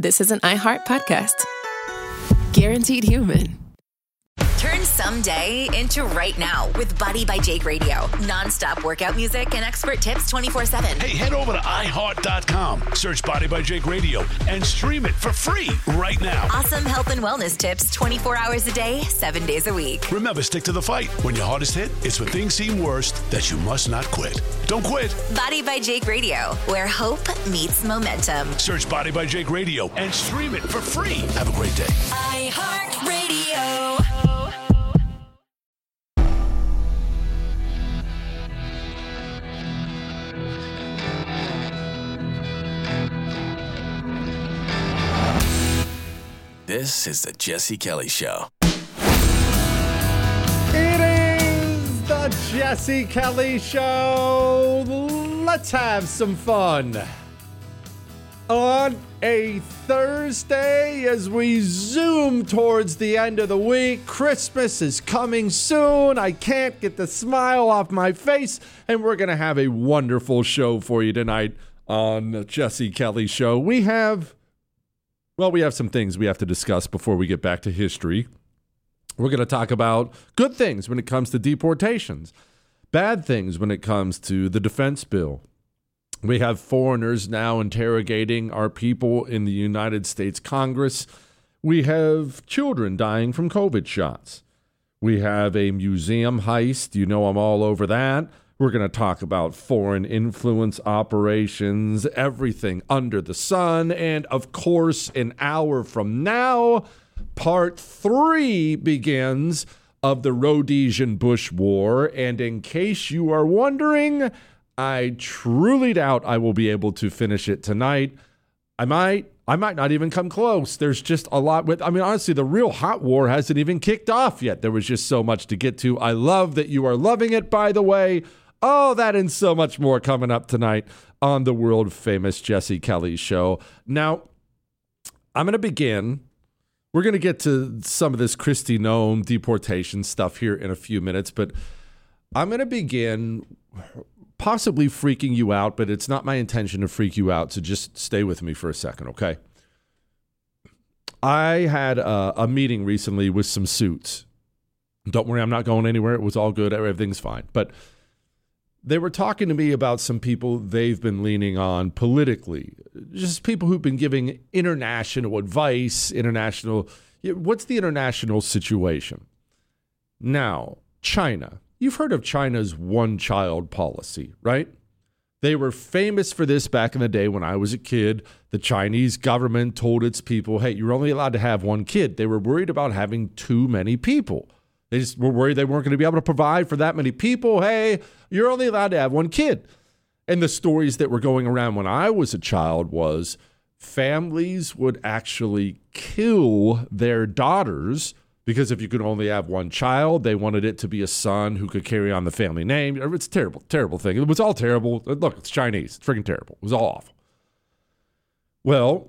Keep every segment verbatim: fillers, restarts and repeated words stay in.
this is an iHeart podcast. Guaranteed human. Turn someday into right now with Body by Jake Radio. Non-stop workout music and expert tips twenty-four seven. Hey, head over to i heart dot com, search Body by Jake Radio, and stream it for free right now. Awesome health and wellness tips twenty-four hours a day, seven days a week. Remember, stick to the fight. When your hardest hit, it's when things seem worst that you must not quit. Don't quit. Body by Jake Radio, where hope meets momentum. Search Body by Jake Radio and stream it for free. Have a great day. iHeart Radio. This is the Jesse Kelly Show. It is the Jesse Kelly Show. Let's have some fun. On a Thursday, as we zoom towards the end of the week, Christmas is coming soon. I can't get the smile off my face, and we're going to have a wonderful show for you tonight on the Jesse Kelly Show. We have... Well, we have some things we have to discuss before we get back to history. We're going to talk about good things when it comes to deportations, bad things when it comes to the defense bill. We have foreigners now interrogating our people in the United States Congress. We have children dying from COVID shots. We have a museum heist. You know I'm all over that. We're going to talk about foreign influence operations, everything under the sun. And, of course, an hour from now, part three begins of the Rhodesian Bush War. And in case you are wondering, I truly doubt I will be able to finish it tonight. I might. I might not even come close. There's just a lot with, I mean, honestly, the real hot war hasn't even kicked off yet. There was just so much to get to. I love that you are loving it, by the way. Oh, that and so much more coming up tonight on the world famous Jesse Kelly Show. Now, I'm going to begin. We're going to get to some of this Kristi Noem deportation stuff here in a few minutes, but I'm going to begin possibly freaking you out, but it's not my intention to freak you out, so just stay with me for a second, okay? I had a, a meeting recently with some suits. Don't worry, I'm not going anywhere. It was all good. Everything's fine. But they were talking to me about some people they've been leaning on politically, just people who've been giving international advice, international, what's the international situation? Now, China. You've heard of China's one-child policy, right? They were famous for this back in the day when I was a kid. The Chinese government told its people, hey, you're only allowed to have one kid. They were worried about having too many people. They just were worried they weren't going to be able to provide for that many people. Hey, you're only allowed to have one kid. And the stories that were going around when I was a child was families would actually kill their daughters because if you could only have one child, they wanted it to be a son who could carry on the family name. It's a terrible, terrible thing. It was all terrible. Look, it's Chinese. It's freaking terrible. It was all awful. Well,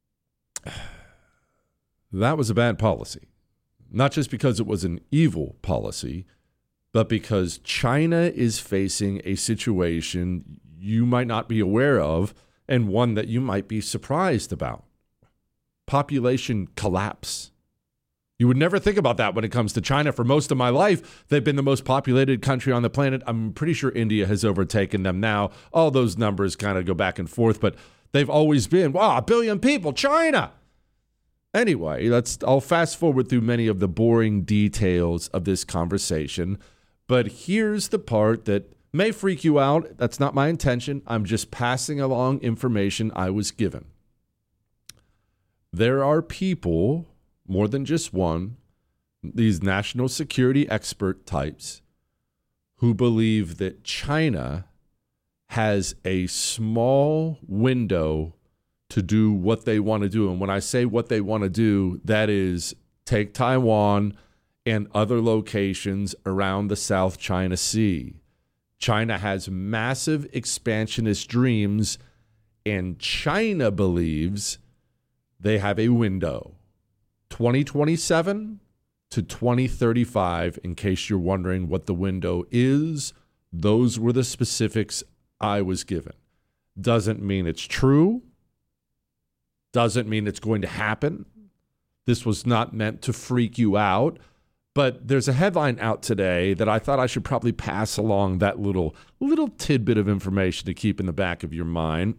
that was a bad policy. Not just because it was an evil policy, but because China is facing a situation you might not be aware of and one that you might be surprised about. Population collapse. You would never think about that when it comes to China. For most of my life, they've been the most populated country on the planet. I'm pretty sure India has overtaken them now. All those numbers kind of go back and forth, but they've always been, wow, a billion people, China. Anyway, let's. I'll fast forward through many of the boring details of this conversation, but here's the part that may freak you out. That's not my intention. I'm just passing along information I was given. There are people, more than just one, these national security expert types, who believe that China has a small window to do what they want to do. And when I say what they want to do, that is take Taiwan and other locations around the South China Sea. China has massive expansionist dreams, and China believes they have a window, twenty twenty-seven to twenty thirty-five, in case you're wondering what the window is. Those were the specifics I was given. Doesn't mean it's true. Doesn't mean it's going to happen. This was not meant to freak you out. But there's a headline out today that I thought I should probably pass along that little little tidbit of information to keep in the back of your mind.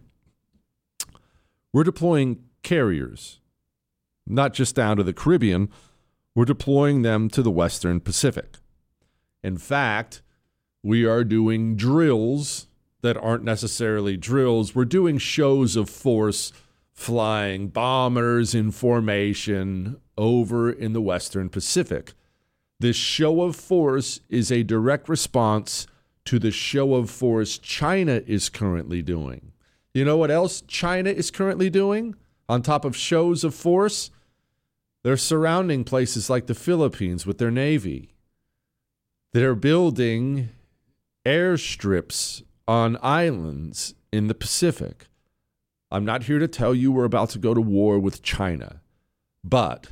We're deploying carriers, not just down to the Caribbean. We're deploying them to the Western Pacific. In fact, we are doing drills that aren't necessarily drills. We're doing shows of force, flying bombers in formation over in the Western Pacific. This show of force is a direct response to the show of force China is currently doing. You know what else China is currently doing? On top of shows of force, they're surrounding places like the Philippines with their Navy. They're building airstrips on islands in the Pacific. I'm not here to tell you we're about to go to war with China, but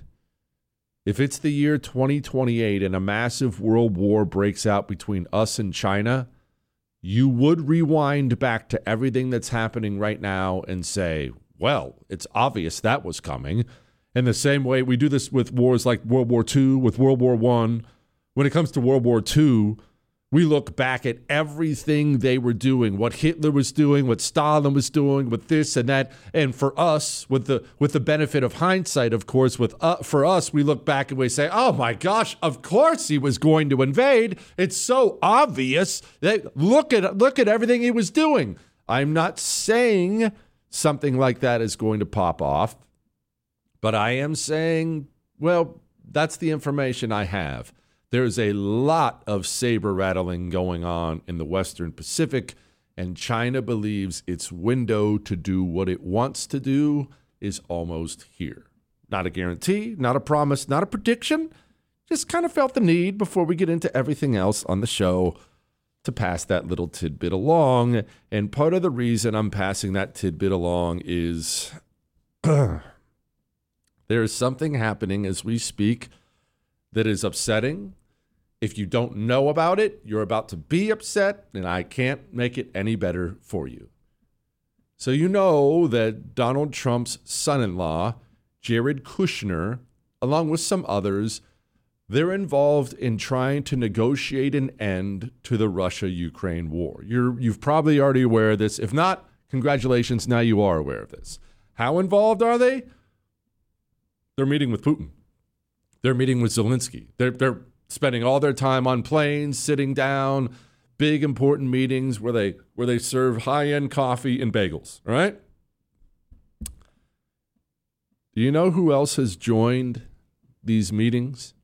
if it's the year twenty twenty-eight and a massive world war breaks out between us and China, you would rewind back to everything that's happening right now and say, well, it's obvious that was coming. In the same way we do this with wars like World War Two, with World War One. When it comes to World War Two, we look back at everything they were doing, what Hitler was doing, what Stalin was doing, with this and that. And for us, with the with the benefit of hindsight, of course, with uh, for us, we look back and we say, oh my gosh, of course he was going to invade. It's so obvious. That look at look at everything he was doing. I'm not saying something like that is going to pop off, but I am saying, well, that's the information I have. There's a lot of saber rattling going on in the Western Pacific, and China believes its window to do what it wants to do is almost here. Not a guarantee, not a promise, not a prediction. Just kind of felt the need before we get into everything else on the show to pass that little tidbit along. And part of the reason I'm passing that tidbit along is there is something happening as we speak that is upsetting. If you don't know about it, you're about to be upset, and I can't make it any better for you. So you know that Donald Trump's son-in-law, Jared Kushner, along with some others, they're involved in trying to negotiate an end to the Russia-Ukraine war. You're, you've probably already aware of this. If not, congratulations, now you are aware of this. How involved are they? They're meeting with Putin. They're meeting with Zelensky. They're, they're spending all their time on planes, sitting down, big important meetings where they where they serve high-end coffee and bagels, all right? Do you know who else has joined these meetings?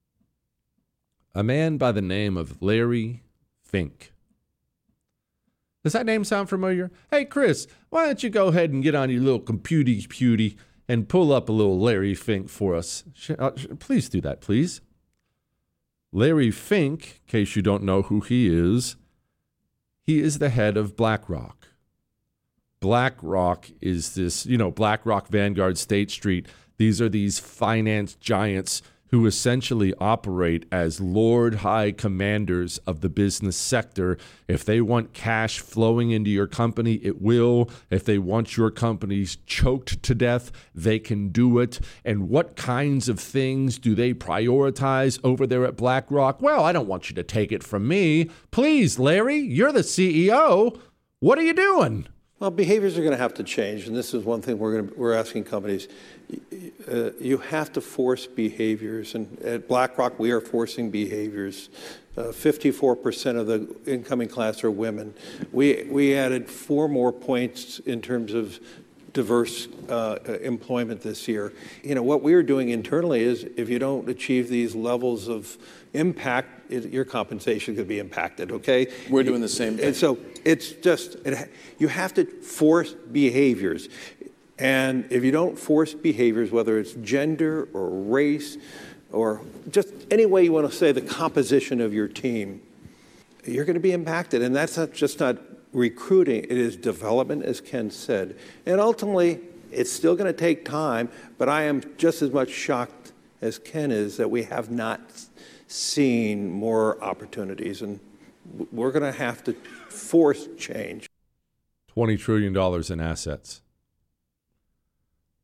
A man by the name of Larry Fink. Does that name sound familiar? Hey, Chris, why don't you go ahead and get on your little computy pewty and pull up a little Larry Fink for us? Please do that, please. Larry Fink, in case you don't know who he is, he is the head of BlackRock. BlackRock is this, you know, BlackRock, Vanguard, State Street. These are these finance giants who essentially operate as Lord High Commanders of the business sector. If they want cash flowing into your company, it will. If they want your companies choked to death, they can do it. And what kinds of things do they prioritize over there at BlackRock? Well, I don't want you to take it from me. Please, Larry, you're the C E O. What are you doing? Well, behaviors are going to have to change, and this is one thing we're going to, we're asking companies. Uh, you have to force behaviors, and at BlackRock, we are forcing behaviors. Uh, fifty-four percent of the incoming class are women. We we added four more points in terms of diverse uh, employment this year. You know, what we are doing internally is if you don't achieve these levels of impact, it, your compensation could be impacted, okay? We're doing the same thing. And so it's just, it, you have to force behaviors. And if you don't force behaviors, whether it's gender or race or just any way you want to say the composition of your team, you're going to be impacted. And that's not just not recruiting, it is development, as Ken said. And ultimately, it's still going to take time, but I am just as much shocked as Ken is that we have not seen more opportunities. And we're going to have to force change. twenty trillion dollars in assets.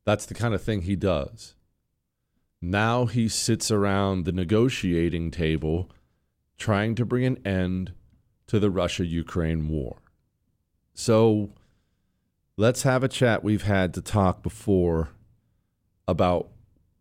That's the kind of thing he does. Now he sits around the negotiating table trying to bring an end to the Russia-Ukraine war. So let's have a chat. We've had to talk before about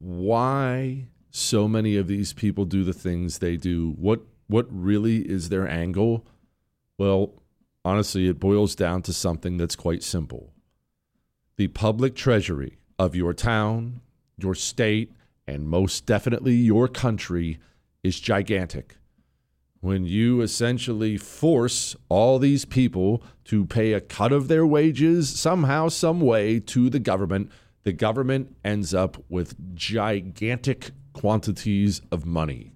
why so many of these people do the things they do. What what really is their angle? Well, honestly, it boils down to something that's quite simple. The public treasury of your town, your state, and most definitely your country is gigantic. When you essentially force all these people to pay a cut of their wages somehow, some way to the government, the government ends up with gigantic quantities of money.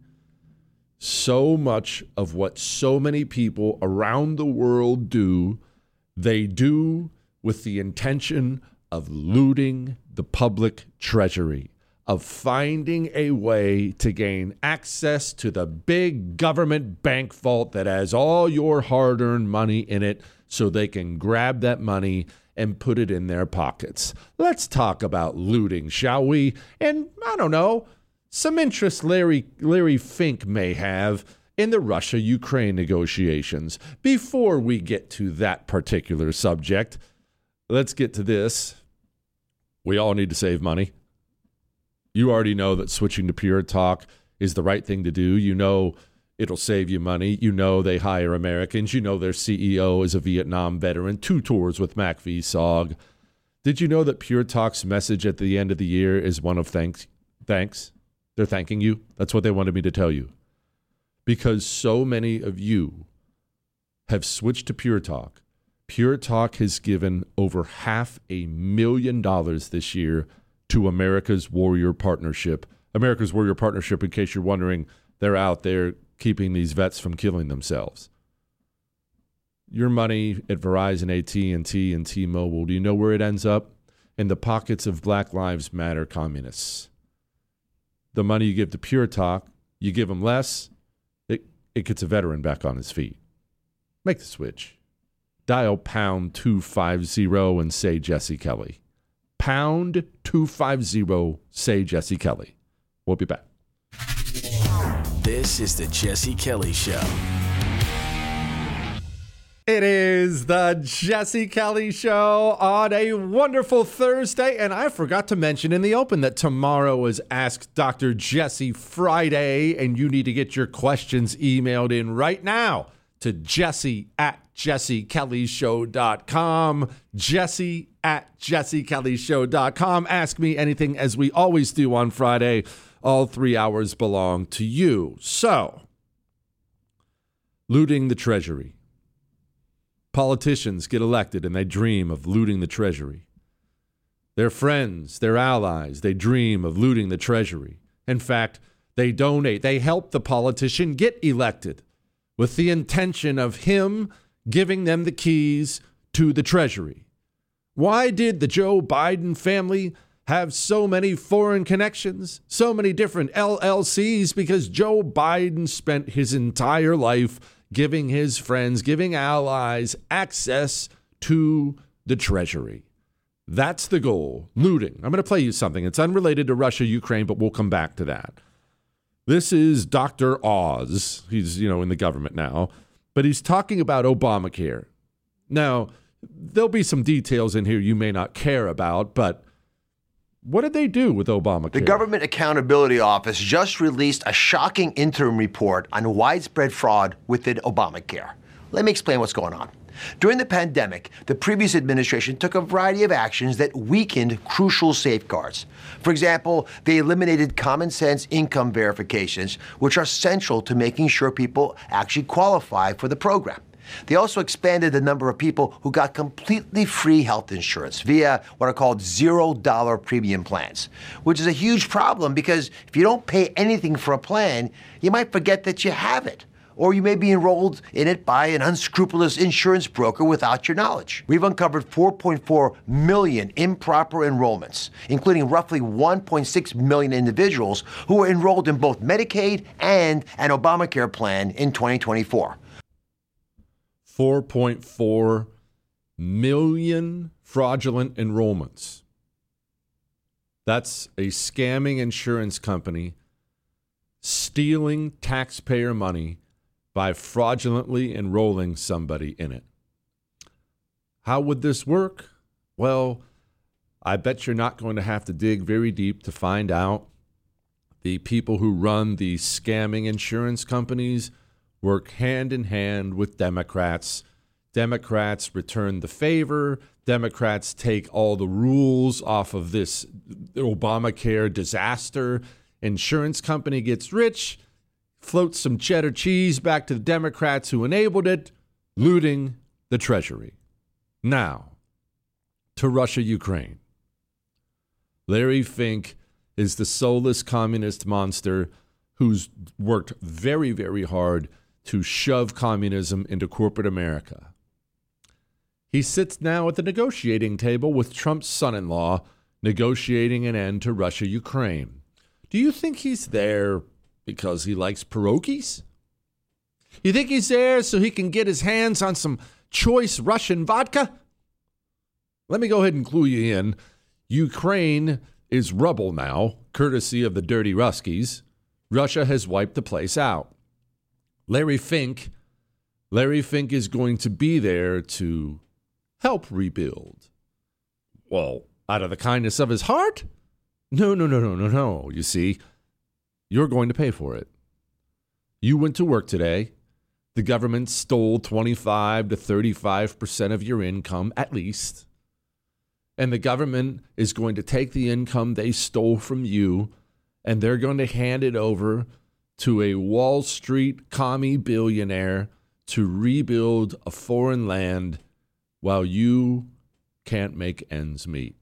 So much of what so many people around the world do, they do with the intention of looting the public treasury, of finding a way to gain access to the big government bank vault that has all your hard-earned money in it so they can grab that money and put it in their pockets. Let's talk about looting, shall we? And I don't know, some interest Larry, Larry Fink may have in the Russia-Ukraine negotiations. Before we get to that particular subject, let's get to this. We all need to save money. You already know that switching to Pure Talk is the right thing to do. You know it'll save you money. You know they hire Americans. You know their C E O is a Vietnam veteran. Two tours with MacVSog. Did you know that Pure Talk's message at the end of the year is one of thanks? Thanks. They're thanking you. That's what they wanted me to tell you. Because so many of you have switched to Pure Talk. Pure Talk has given over half a million dollars this year to America's Warrior Partnership. America's Warrior Partnership, in case you're wondering, they're out there keeping these vets from killing themselves. Your money at Verizon, A T and T, and T-Mobile, do you know where it ends up? In the pockets of Black Lives Matter communists. The money you give to Pure Talk, you give them less, it, it gets a veteran back on his feet. Make the switch. Dial pound two fifty and say Jesse Kelly. Pound two fifty, say Jesse Kelly. We'll be back. This is the Jesse Kelly Show. It is the Jesse Kelly Show on a wonderful Thursday. And I forgot to mention in the open that tomorrow is Ask Doctor Jesse Friday. And you need to get your questions emailed in right now to Jesse at jesse kelly show dot com. Jesse at jesse kelly show dot com. Ask me anything, as we always do on Friday. All three hours belong to you. So, looting the treasury. Politicians get elected and they dream of looting the treasury. Their friends, their allies, they dream of looting the treasury. In fact, they donate, they help the politician get elected with the intention of him giving them the keys to the treasury. Why did the Joe Biden family have so many foreign connections, so many different L L Cs? Because Joe Biden spent his entire life giving his friends, giving allies access to the treasury. That's the goal. Looting. I'm going to play you something. It's unrelated to Russia, Ukraine, but we'll come back to that. This is Doctor Oz. He's, you know, in the government now, but he's talking about Obamacare. Now, there'll be some details in here you may not care about, but what did they do with Obamacare? The Government Accountability Office just released a shocking interim report on widespread fraud within Obamacare. Let me explain what's going on. During the pandemic, the previous administration took a variety of actions that weakened crucial safeguards. For example, they eliminated common sense income verifications, which are central to making sure people actually qualify for the program. They also expanded the number of people who got completely free health insurance via what are called zero-dollar premium plans, which is a huge problem because if you don't pay anything for a plan, you might forget that you have it, or you may be enrolled in it by an unscrupulous insurance broker without your knowledge. We've uncovered four point four million improper enrollments, including roughly one point six million individuals who were enrolled in both Medicaid and an Obamacare plan in twenty twenty-four. four point four million fraudulent enrollments. That's a scamming insurance company stealing taxpayer money by fraudulently enrolling somebody in it. How would this work? Well, I bet you're not going to have to dig very deep to find out. The people who run the scamming insurance companies work hand in hand with Democrats. Democrats return the favor. Democrats take all the rules off of this Obamacare disaster. Insurance company gets rich, floats some cheddar cheese back to the Democrats who enabled it, looting the Treasury. Now, to Russia, Ukraine. Larry Fink is the soulless communist monster who's worked very, very hard to shove communism into corporate America. He sits now at the negotiating table with Trump's son-in-law, negotiating an end to Russia-Ukraine. Do you think he's there because he likes pierogies? You think he's there so he can get his hands on some choice Russian vodka? Let me go ahead and clue you in. Ukraine is rubble now, courtesy of the dirty Ruskies. Russia has wiped the place out. Larry Fink, Larry Fink is going to be there to help rebuild. Well, out of the kindness of his heart? No, no, no, no, no, no. You see, you're going to pay for it. You went to work today. The government stole twenty-five to thirty-five percent of your income, at least. And the government is going to take the income they stole from you, and they're going to hand it over to a Wall Street commie billionaire to rebuild a foreign land while you can't make ends meet.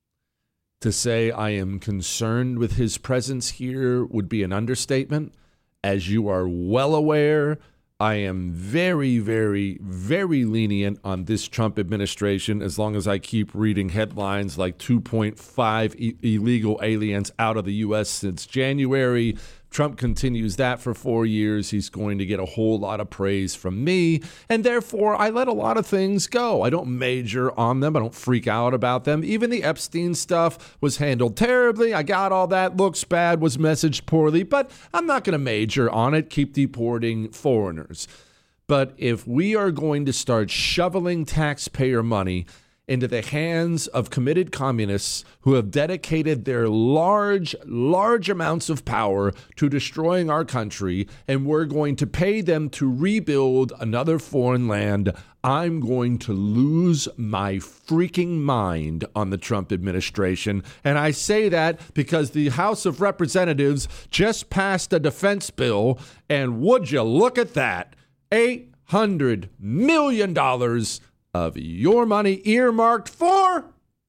To say I am concerned with his presence here would be an understatement. As you are well aware, I am very, very, very lenient on this Trump administration as long as I keep reading headlines like two point five e- illegal aliens out of the U S since January. Trump continues that for four years. He's going to get a whole lot of praise from me. And therefore, I let a lot of things go. I don't major on them. I don't freak out about them. Even the Epstein stuff was handled terribly. I got all that. Looks bad, was messaged poorly. But I'm not going to major on it. Keep deporting foreigners. But if we are going to start shoveling taxpayer money into the hands of committed communists who have dedicated their large, large amounts of power to destroying our country, and we're going to pay them to rebuild another foreign land, I'm going to lose my freaking mind on the Trump administration. And I say that because the House of Representatives just passed a defense bill, and would you look at that, eight hundred million dollars of your money earmarked for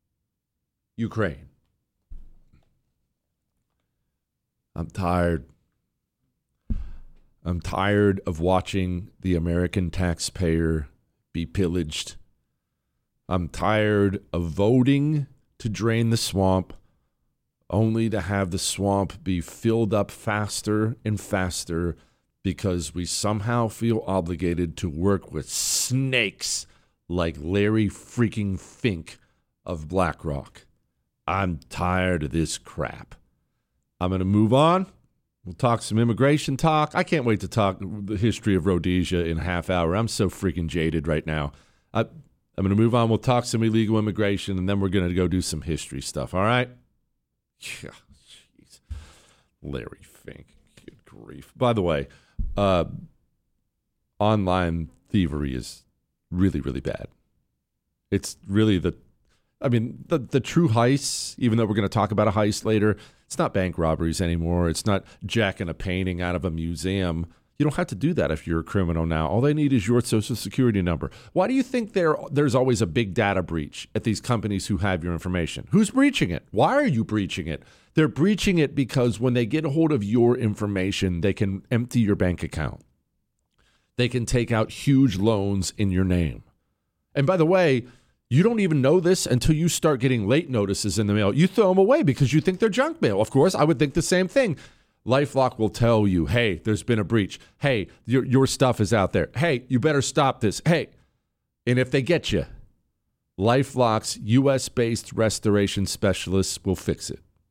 Ukraine. I'm tired. I'm tired of watching the American taxpayer be pillaged. I'm tired of voting to drain the swamp, only to have the swamp be filled up faster and faster because we somehow feel obligated to work with snakes like Larry freaking Fink of BlackRock. I'm tired of this crap. I'm going to move on. We'll talk some immigration talk. I can't wait to talk the history of Rhodesia in a half hour. I'm so freaking jaded right now. I, I'm going to move on. We'll talk some illegal immigration, and then we're going to go do some history stuff, all right? Yeah, jeez. Larry Fink. Good grief. By the way, uh, online thievery is really, really bad. It's really the, I mean, the, the true heists, even though we're going to talk about a heist later, it's not bank robberies anymore. It's not jacking a painting out of a museum. You don't have to do that if you're a criminal now. All they need is your social security number. Why do you think there there's always a big data breach at these companies who have your information? Who's breaching it? Why are you breaching it? They're breaching it because when they get a hold of your information, they can empty your bank account. They can take out huge loans in your name. And by the way, you don't even know this until you start getting late notices in the mail. You throw them away because you think they're junk mail. Of course, I would think the same thing. LifeLock will tell you, hey, there's been a breach. Hey, your, your stuff is out there. Hey, you better stop this. Hey, and if they get you, LifeLock's U S-based restoration specialists will fix it.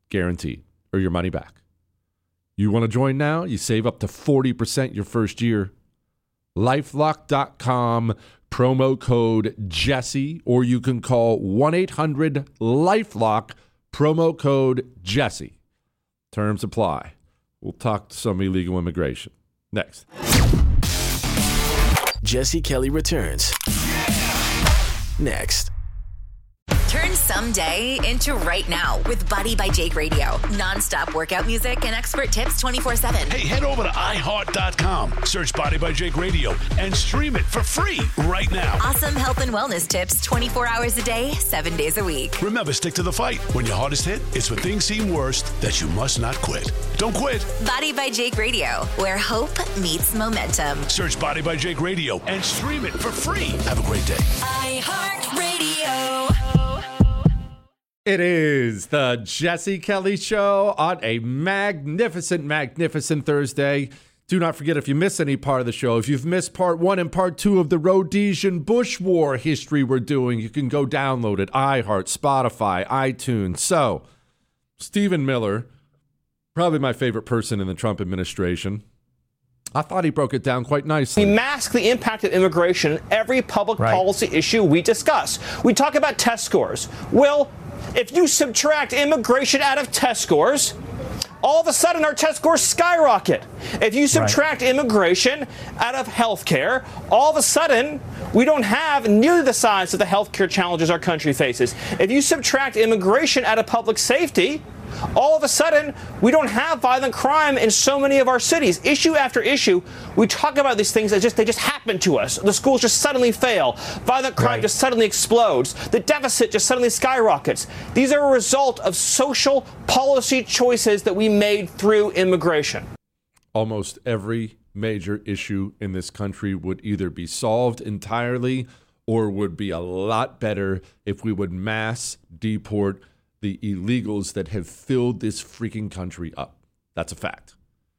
guaranteed, or your money back. You want to join now? You save up to forty percent your first year. LifeLock dot com, promo code Jesse, or you can call one eight hundred LifeLock, promo code Jesse. Terms apply. We'll talk to some illegal immigration. Next. Jesse Kelly returns. Next. Turn someday into right now with Body by Jake Radio. Non-stop workout music and expert tips twenty-four seven. Hey, head over to i heart dot com, search Body by Jake Radio, and stream it for free right now. Awesome health and wellness tips twenty-four hours a day, seven days a week. Remember, stick to the fight. When your hardest hit, it's when things seem worst that you must not quit. Don't quit. Body by Jake Radio, where hope meets momentum. Search Body by Jake Radio and stream it for free. Have a great day. iHeartRadio. It is the Jesse Kelly Show on a magnificent, magnificent Thursday. Do not forget, if you miss any part of the show, if you've missed part one and part two of the Rhodesian Bush War history we're doing, you can go download it. iHeart, Spotify, iTunes. So, Stephen Miller, probably my favorite person in the Trump administration. I thought he broke it down quite nicely. We mask the impact of immigration in every public right. policy issue we discuss. We talk about test scores. Well, if you subtract immigration out of test scores, all of a sudden our test scores skyrocket. If you subtract right. immigration out of healthcare, all of a sudden we don't have nearly the size of the healthcare challenges our country faces. If you subtract immigration out of public safety, all of a sudden, we don't have violent crime in so many of our cities. Issue after issue, we talk about these things as just they just happen to us. The schools just suddenly fail. Violent crime right. just suddenly explodes. The deficit just suddenly skyrockets. These are a result of social policy choices that we made through immigration. Almost every major issue in this country would either be solved entirely or would be a lot better if we would mass deport the illegals that have filled this freaking country up. That's a fact.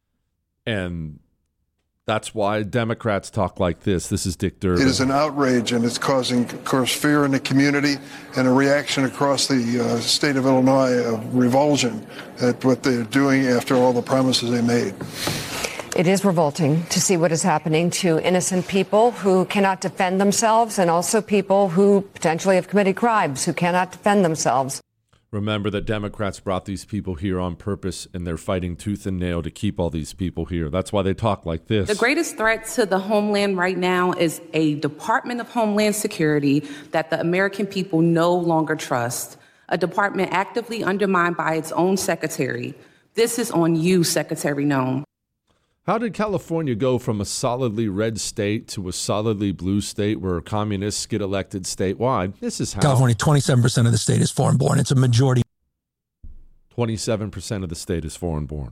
And that's why Democrats talk like this. This is Dick Durbin. It is an outrage, and it's causing, of course, fear in the community and a reaction across the uh, state of Illinois of revulsion at what they're doing after all the promises they made. It is revolting to see what is happening to innocent people who cannot defend themselves, and also people who potentially have committed crimes who cannot defend themselves. Remember that Democrats brought these people here on purpose, and they're fighting tooth and nail to keep all these people here. That's why they talk like this. The greatest threat to the homeland right now is a Department of Homeland Security that the American people no longer trust, a department actively undermined by its own secretary. This is on you, Secretary Noem. How did California go from a solidly red state to a solidly blue state where communists get elected statewide? This is how. California, twenty-seven percent of the state is foreign-born. It's a majority. twenty-seven percent of the state is foreign-born.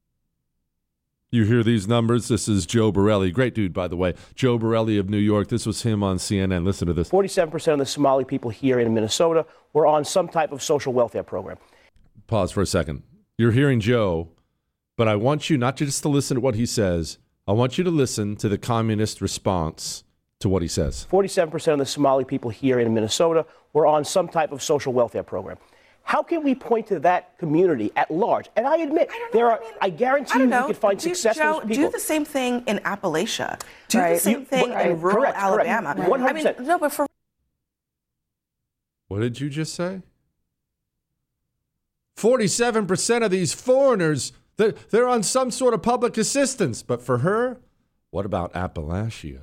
You hear these numbers? This is Joe Borelli. Great dude, by the way. Joe Borelli of New York. This was him on C N N. Listen to this. forty-seven percent of the Somali people here in Minnesota were on some type of social welfare program. Pause for a second. You're hearing Joe. But I want you not just to listen to what he says. I want you to listen to the communist response to what he says. forty-seven percent of the Somali people here in Minnesota were on some type of social welfare program. How can we point to that community at large? And I admit, I there are, I, mean, I guarantee I you we could find do, successful Joe, people. Do the same thing in Appalachia. Do right. the same you, thing right. in rural correct, Alabama. Correct. one hundred percent. I mean, no, but for... What did you just say? forty-seven percent of these foreigners, they're, they're on some sort of public assistance. But for her, what about Appalachia?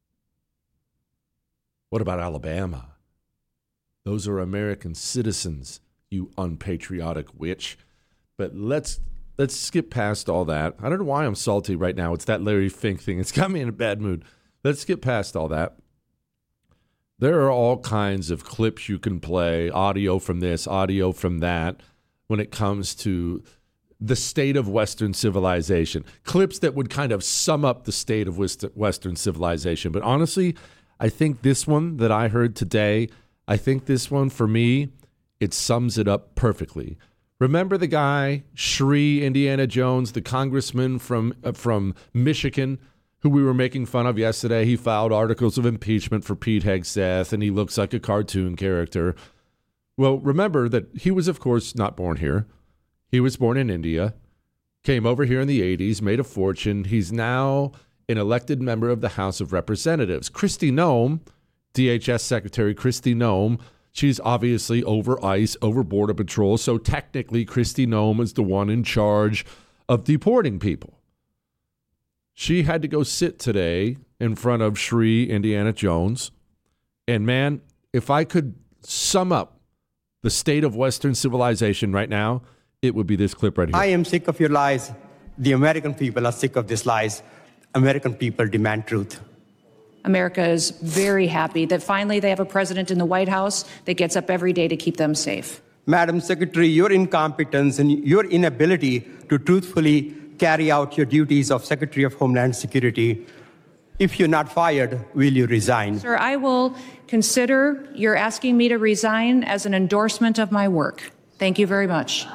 What about Alabama? Those are American citizens, you unpatriotic witch. But let's let's skip past all that. I don't know why I'm salty right now. It's that Larry Fink thing. It's got me in a bad mood. Let's skip past all that. There are all kinds of clips you can play, audio from this, audio from that, when it comes to the state of Western civilization. Clips that would kind of sum up the state of Western civilization. But honestly, I think this one that I heard today, I think this one, for me, it sums it up perfectly. Remember the guy, Shree Indiana Jones, the congressman from uh, from Michigan, who we were making fun of yesterday? He filed articles of impeachment for Pete Hegseth, and he looks like a cartoon character. Well, remember that he was, of course, not born here. He was born in India, came over here in the eighties, made a fortune. He's now an elected member of the House of Representatives. Kristi Noem, D H S Secretary Kristi Noem, she's obviously over ICE, over Border Patrol, so technically Kristi Noem is the one in charge of deporting people. She had to go sit today in front of Shri Indiana Jones. And man, if I could sum up the state of Western civilization right now, it would be this clip right here. I am sick of your lies. The American people are sick of these lies. American people demand truth. America is very happy that finally they have a president in the White House that gets up every day to keep them safe. Madam Secretary, your incompetence and your inability to truthfully carry out your duties of Secretary of Homeland Security, if you're not fired, will you resign? Sir, I will consider your asking me to resign as an endorsement of my work. Thank you very much.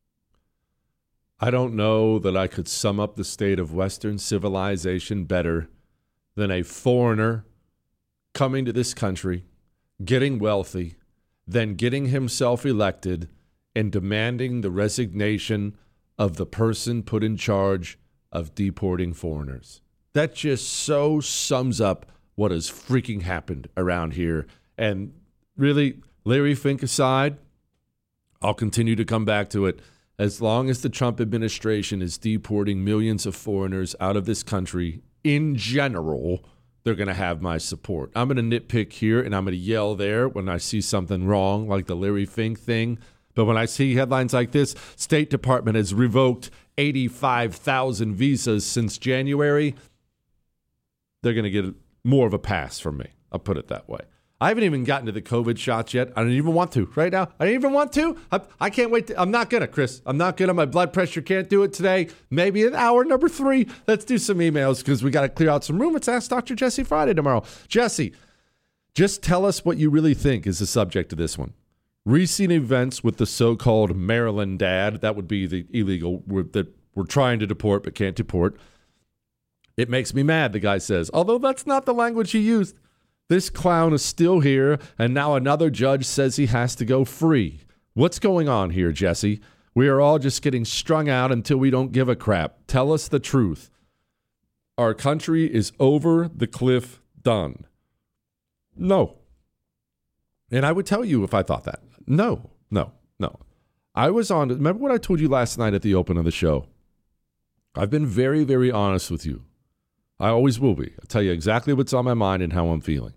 I don't know that I could sum up the state of Western civilization better than a foreigner coming to this country, getting wealthy, then getting himself elected and demanding the resignation of the person put in charge of deporting foreigners. That just so sums up what has freaking happened around here. And really, Larry Fink aside, I'll continue to come back to it. As long as the Trump administration is deporting millions of foreigners out of this country, in general, they're going to have my support. I'm going to nitpick here and I'm going to yell there when I see something wrong, like the Larry Fink thing. But when I see headlines like this, State Department has revoked eighty-five thousand visas since January, they're going to get more of a pass from me. I'll put it that way. I haven't even gotten to the COVID shots yet. I don't even want to right now. I don't even want to. I, I can't wait. To, I'm not going to, Chris. I'm not going to. My blood pressure can't do it today. Maybe in hour number three. Let's do some emails because we got to clear out some room. Let's ask Doctor Jesse Friday tomorrow. Jesse, just tell us what you really think is the subject of this one. Recent events with the so-called Maryland dad, that would be the illegal, that we're trying to deport but can't deport. It makes me mad, the guy says, although that's not the language he used. This clown is still here, and now another judge says he has to go free. What's going on here, Jesse? We are all just getting strung out until we don't give a crap. Tell us the truth. Our country is over the cliff done. No. And I would tell you if I thought that. No, no, no. I was on, remember what I told you last night at the open of the show? I've been very, very honest with you. I always will be. I'll tell you exactly what's on my mind and how I'm feeling.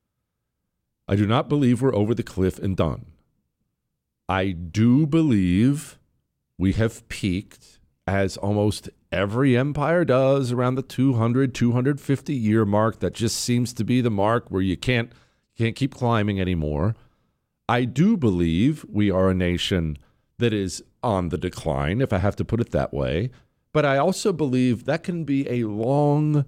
I do not believe we're over the cliff and done. I do believe we have peaked, as almost every empire does, around the two hundred, two hundred fifty year mark. That just seems to be the mark where you can't, can't keep climbing anymore. I do believe we are a nation that is on the decline, if I have to put it that way. But I also believe that can be a long,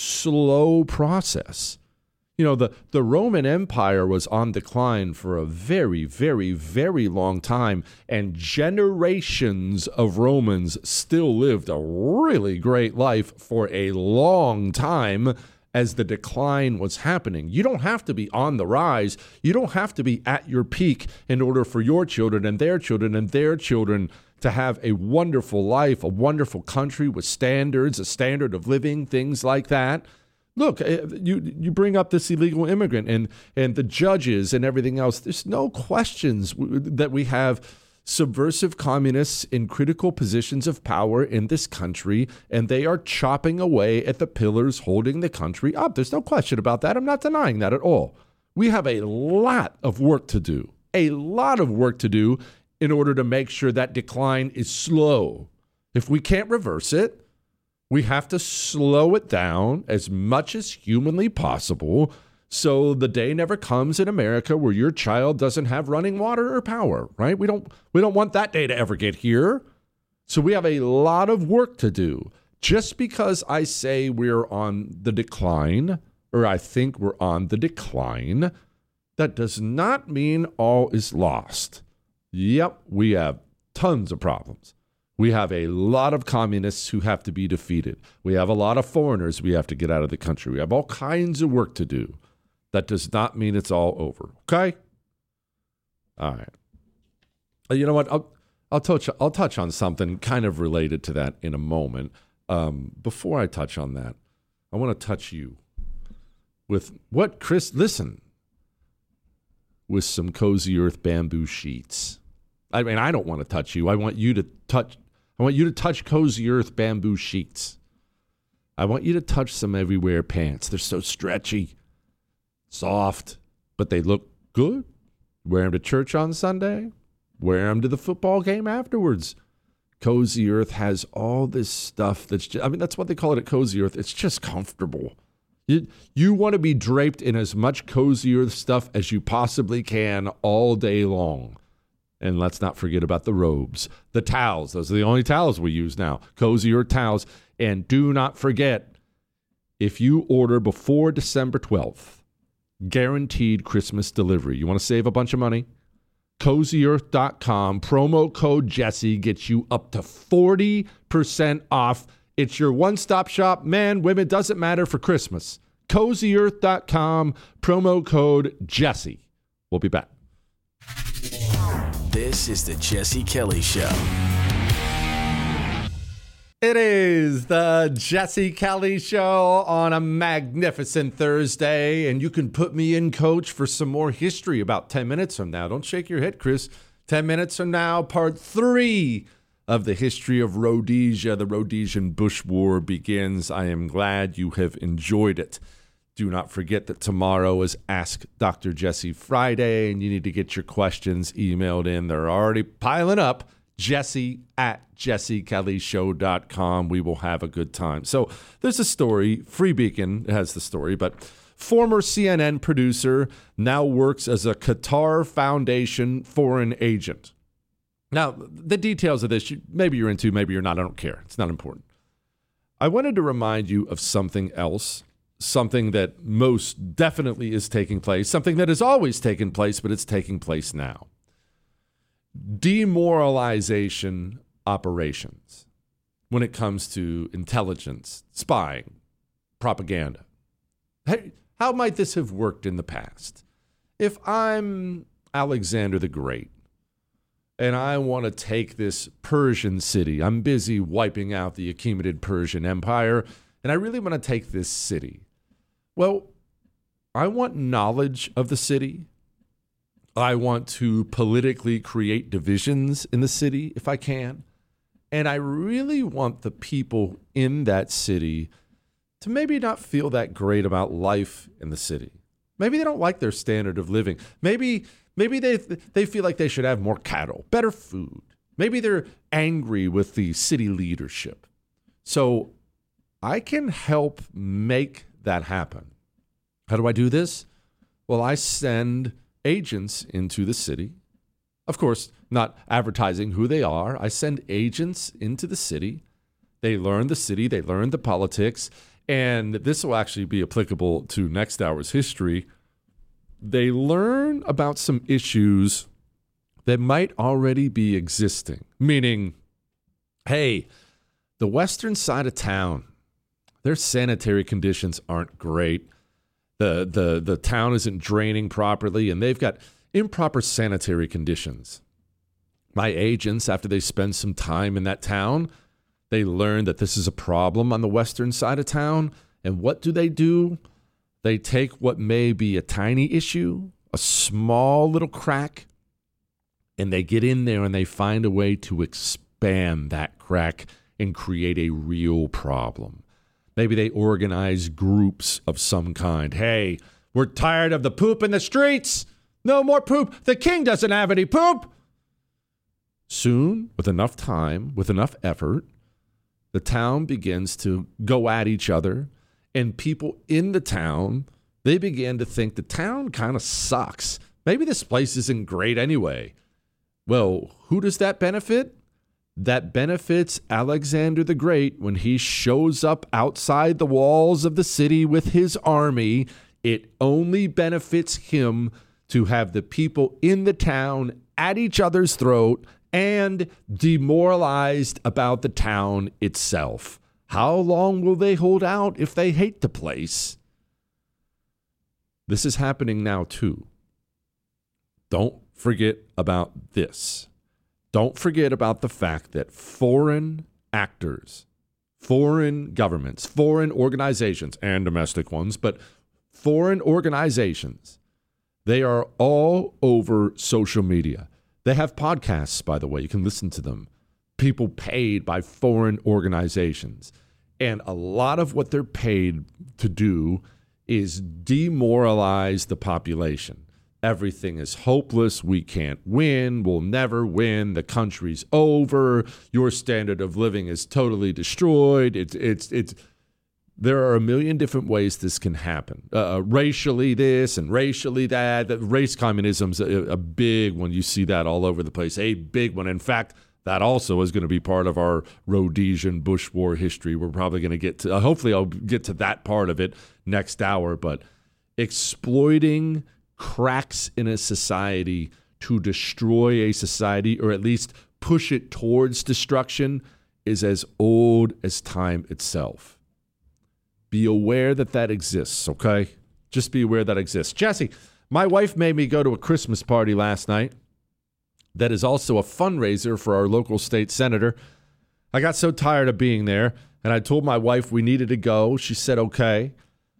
slow process. You know, the, the Roman Empire was on decline for a very, very, very long time, and generations of Romans still lived a really great life for a long time as the decline was happening. You don't have to be on the rise. You don't have to be at your peak in order for your children and their children and their children to have a wonderful life, a wonderful country with standards, a standard of living, things like that. Look, you you bring up this illegal immigrant and, and the judges and everything else. There's no questions that we have subversive communists in critical positions of power in this country, and they are chopping away at the pillars holding the country up. There's no question about that. I'm not denying that at all. We have a lot of work to do, a lot of work to do in order to make sure that decline is slow. If we can't reverse it, we have to slow it down as much as humanly possible so the day never comes in America where your child doesn't have running water or power, right? We don't we don't want that day to ever get here. So we have a lot of work to do. Just because I say we're on the decline, or I think we're on the decline, that does not mean all is lost. Yep, we have tons of problems. We have a lot of communists who have to be defeated. We have a lot of foreigners we have to get out of the country. We have all kinds of work to do. That does not mean it's all over. Okay? All right. You know what? I'll, I'll touch I'll touch on something kind of related to that in a moment. Um, before I touch on that, I want to touch you with what, Chris, listen, with some Cozy Earth bamboo sheets. I mean, I don't want to touch you. I want you to touch I want you to touch Cozy Earth bamboo sheets. I want you to touch some Everywhere pants. They're so stretchy, soft, but they look good. Wear them to church on Sunday. Wear them to the football game afterwards. Cozy Earth has all this stuff that's just, I mean, that's what they call it at Cozy Earth. It's just comfortable. You, you want to be draped in as much Cozy Earth stuff as you possibly can all day long. And let's not forget about the robes, the towels. Those are the only towels we use now. Cozy Earth towels. And do not forget, if you order before December twelfth, guaranteed Christmas delivery. You want to save a bunch of money? cozy earth dot com, promo code Jesse gets you up to forty percent off. It's your one-stop shop, man, women, doesn't matter for Christmas. cozy earth dot com, promo code Jesse. We'll be back. This is the Jesse Kelly Show. It is the Jesse Kelly Show on a magnificent Thursday, and you can put me in, Coach, for some more history about ten minutes from now. Don't shake your head, Chris. ten minutes from now, part three of the history of Rhodesia. The Rhodesian Bush War begins. I am glad you have enjoyed it. Do not forget that tomorrow is Ask Doctor Jesse Friday, and you need to get your questions emailed in. They're already piling up. Jesse at jesse kelly show dot com. We will have a good time. So there's a story. Free Beacon has the story, but former C N N producer now works as a Qatar Foundation foreign agent. Now, the details of this, maybe you're into, maybe you're not. I don't care. It's not important. I wanted to remind you of something else, something that most definitely is taking place, something that has always taken place, but it's taking place now. Demoralization operations when it comes to intelligence, spying, propaganda. Hey, how might this have worked in the past? If I'm Alexander the Great and I want to take this Persian city, I'm busy wiping out the Achaemenid Persian Empire, and I really want to take this city. Well, I want knowledge of the city. I want to politically create divisions in the city if I can. And I really want the people in that city to maybe not feel that great about life in the city. Maybe they don't like their standard of living. Maybe maybe they they feel like they should have more cattle, better food. Maybe they're angry with the city leadership. So I can help make that happen. How do I do this? Well, I send agents into the city. Of course, not advertising who they are. I send agents into the city. They learn the city. They learn the politics. And this will actually be applicable to next hour's history. They learn about some issues that might already be existing. Meaning, hey, the western side of town, their sanitary conditions aren't great. The, the the town isn't draining properly, and they've got improper sanitary conditions. My agents, after they spend some time in that town, they learn that this is a problem on the western side of town. And what do they do? They take what may be a tiny issue, a small little crack, and they get in there and they find a way to expand that crack and create a real problem. Maybe they organize groups of some kind. Hey, we're tired of the poop in the streets. No more poop. The king doesn't have any poop. Soon, with enough time, with enough effort, the town begins to go at each other. And people in the town, they begin to think the town kind of sucks. Maybe this place isn't great anyway. Well, who does that benefit? That benefits Alexander the Great when he shows up outside the walls of the city with his army. It only benefits him to have the people in the town at each other's throat and demoralized about the town itself. How long will they hold out if they hate the place? This is happening now too. Don't forget about this. don't forget about the fact that foreign actors, foreign governments, foreign organizations, and domestic ones, but foreign organizations, they are all over social media. They have podcasts, by the way. You can listen to them. People paid by foreign organizations. And a lot of what they're paid to do is demoralize the population. Everything is hopeless. We can't win. We'll never win. The country's over. Your standard of living is totally destroyed. It's it's it's. There are a million different ways this can happen. Uh, racially this and racially that. The race communism's a, a big one. You see that all over the place. A big one. In fact, that also is going to be part of our Rhodesian Bush War history. We're probably going to get to. Uh, hopefully, I'll get to that part of it next hour. But exploiting cracks in a society to destroy a society, or at least push it towards destruction, is as old as time itself. Be aware that that exists, okay? Just be aware that exists. Jesse, my wife made me go to a Christmas party last night that is also a fundraiser for our local state senator. I got so tired of being there, and I told my wife we needed to go. She said, okay.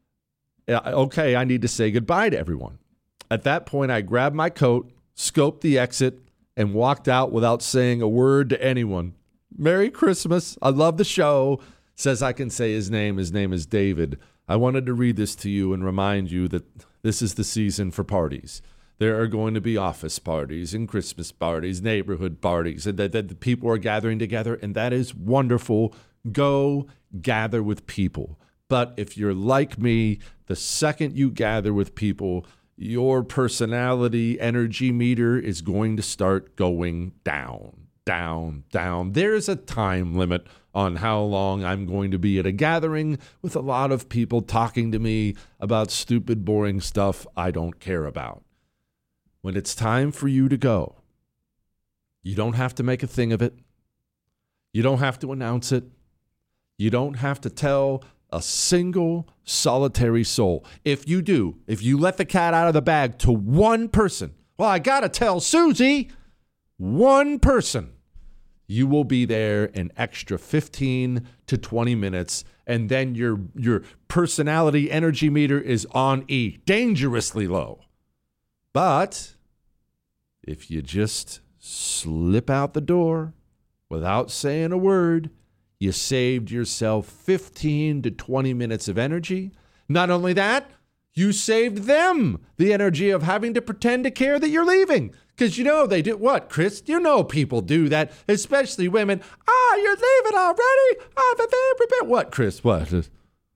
Okay, I need to say goodbye to everyone. At that point, I grabbed my coat, scoped the exit, and walked out without saying a word to anyone. Merry Christmas. I love the show. Says I can say his name. His name is David. I wanted to read this to you and remind you that this is the season for parties. There are going to be office parties and Christmas parties, neighborhood parties, and that, that the people are gathering together, and that is wonderful. Go gather with people. But if you're like me, the second you gather with people, your personality energy meter is going to start going down, down, down. There's a time limit on how long I'm going to be at a gathering with a lot of people talking to me about stupid, boring stuff I don't care about. When it's time for you to go, you don't have to make a thing of it. You don't have to announce it. You don't have to tell a single solitary soul. If you do, if you let the cat out of the bag to one person, well, I got to tell Susie, one person, you will be there an extra fifteen to twenty minutes, and then your your personality energy meter is on E, dangerously low. But if you just slip out the door without saying a word, you saved yourself fifteen to twenty minutes of energy. Not only that, you saved them the energy of having to pretend to care that you're leaving. Because you know they do. What, Chris? You know people do that, especially women. Ah, oh, you're leaving already? Oh, what, Chris? What?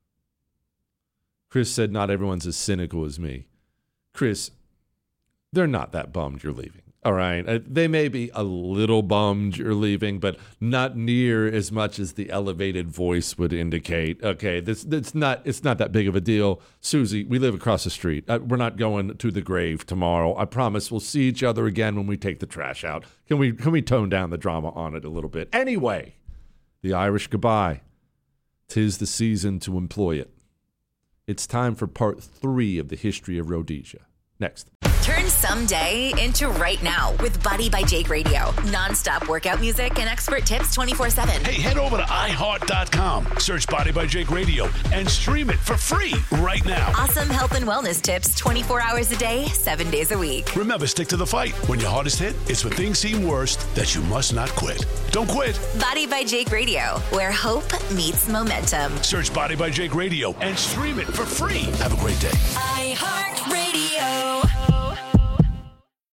Chris said not everyone's as cynical as me. Chris, they're not that bummed you're leaving. All right. Uh, they may be a little bummed you're leaving, but not near as much as the elevated voice would indicate. Okay, this it's not it's not that big of a deal. Susie, we live across the street. Uh, we're not going to the grave tomorrow. I promise we'll see each other again when we take the trash out. Can we can we tone down the drama on it a little bit? Anyway, the Irish goodbye. 'Tis the season to employ it. It's time for part three of the history of Rhodesia. Next. Turn someday into right now with Body by Jake Radio. Non-stop workout music and expert tips twenty-four seven. Hey, head over to i heart dot com, search Body by Jake Radio, and stream it for free right now. Awesome health and wellness tips twenty-four hours a day, seven days a week. Remember, stick to the fight. When your heart is hit, it's when things seem worst that you must not quit. Don't quit. Body by Jake Radio, where hope meets momentum. Search Body by Jake Radio and stream it for free. Have a great day. iHeart.